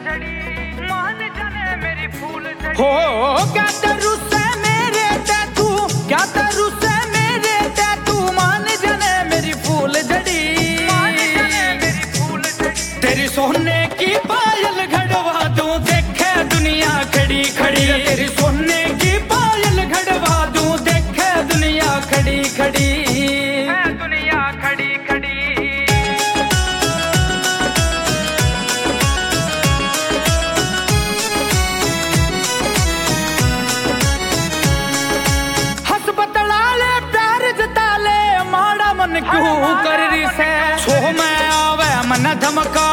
हो क्या तेरू से मेरे ते तू, क्या तेरू से मेरे ते तू, मान जाने मेरी फूल झड़ी। तेरी सोने की पायल घड़वा दूं, देखे दुनिया खड़ी खड़ी। तेरी सोने की पायल घड़वा दूं, देखे दुनिया खड़ी खड़ी। दुनिया खड़ी खड़ी। क्यों कर रही से छो में आवे मन धमका,